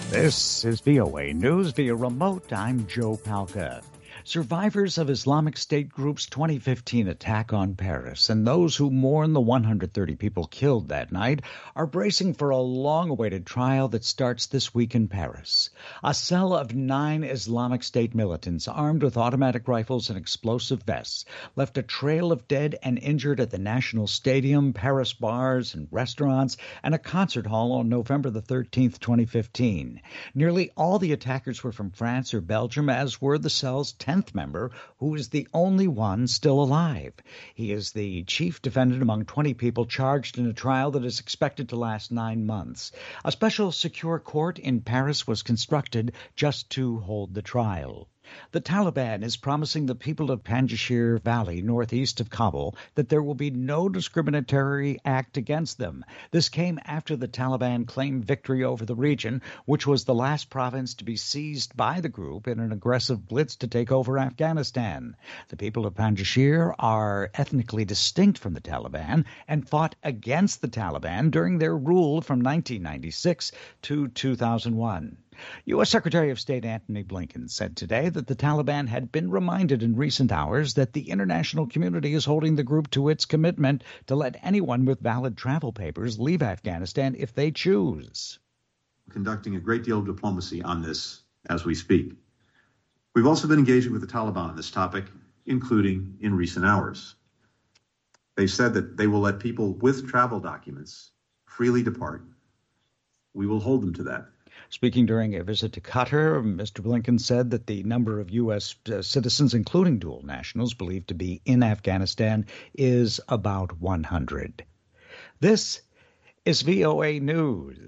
This is VOA News via remote. I'm Joe Palca. Survivors of Islamic State Group's 2015 attack on Paris and those who mourn the 130 people killed that night are bracing for a long-awaited trial that starts this week in Paris. A cell of 9 Islamic State militants armed with automatic rifles and explosive vests left a trail of dead and injured at the National Stadium, Paris bars and restaurants, and a concert hall on November the 13th, 2015. Nearly all the attackers were from France or Belgium, as were the cell's 10th member, who is the only one still alive. He is the chief defendant among 20 people charged in a trial that is expected to last 9 months. A special secure court in Paris was constructed just to hold the trial. The Taliban is promising the people of Panjshir Valley, northeast of Kabul, that there will be no discriminatory act against them. This came after the Taliban claimed victory over the region, which was the last province to be seized by the group in an aggressive blitz to take over Afghanistan. The people of Panjshir are ethnically distinct from the Taliban and fought against the Taliban during their rule from 1996 to 2001. U.S. Secretary of State Antony Blinken said today that the Taliban had been reminded in recent hours that the international community is holding the group to its commitment to let anyone with valid travel papers leave Afghanistan if they choose. Conducting a great deal of diplomacy on this as we speak. We've also been engaging with the Taliban on this topic, including in recent hours. They said that they will let people with travel documents freely depart. We will hold them to that. Speaking during a visit to Qatar, Mr. Blinken said that the number of U.S. citizens, including dual nationals, believed to be in Afghanistan is about 100. This is VOA News.